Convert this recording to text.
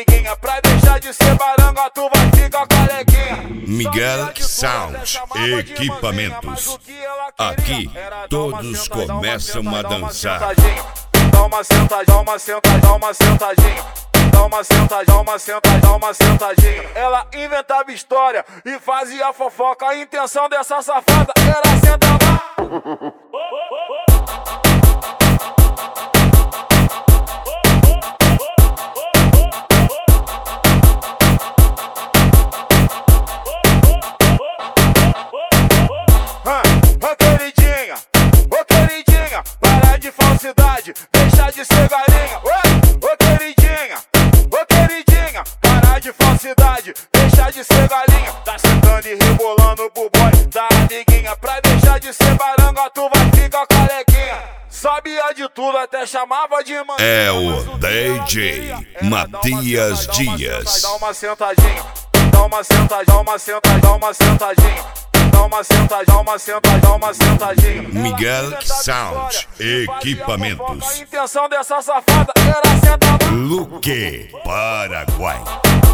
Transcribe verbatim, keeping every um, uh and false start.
amiguinha. Pra deixar de ser baranga, tu vai ficar carequinha. Miguel Sound Equipamentos. Aqui todos começam a dançar. Dá uma sentadinha, dá uma sentadinha, dá uma sentadinha. Dá uma sentadinha, dá uma sentadinha, dá uma sentadinha. Ela inventava história e fazia fofoca. A intenção dessa safada era sentar lá. Ô queridinha, ô queridinha, para de falsidade, deixa de ser galinha. Ô queridinha, ô queridinha, para de falsidade, deixa de ser galinha. Tá sentando e rebolando pro boy da amiguinha. Pra deixar de ser baranga, tu vai ficar carequinha. Sabia de tudo, até chamava de mãe. É o D J Matias Dias. Dá uma sentadinha, dá uma sentadinha, dá uma sentadinha, dá uma sentadinha. Dá uma sentadinha, dá uma sentadinha, dá uma sentadinha. Miguel Sound Equipamentos. A intenção dessa safada era sentar. Luque, Paraguai.